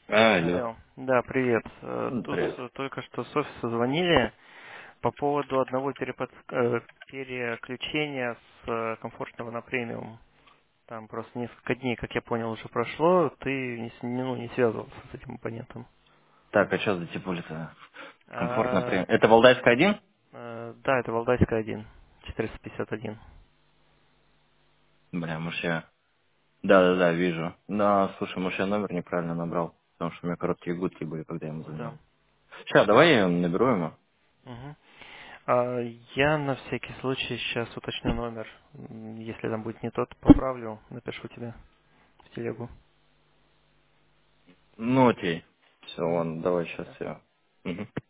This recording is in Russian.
Алло. Алло, да, привет. Тут Привет. только что с офиса звонили по поводу одного переключения с комфортного на премиум. Там просто несколько дней, как я понял, уже прошло, ты не связывался с этим абонентом. Так, а что за типуль-то? Комфортно А, прям. Это Валдайская один? да, это Валдайская 1, 451. Бля, может я... Да-да-да, вижу. Да, слушай, может я номер неправильно набрал. Потому что у меня короткие гудки были, когда я ему Да. звонил. Сейчас, давай я наберу ему. Мгм. Я на всякий случай сейчас уточню номер. Если там будет не тот, поправлю, напишу тебе в телегу. Ну окей. Все, Мгм. ладно, давай сейчас Да. я. Угу.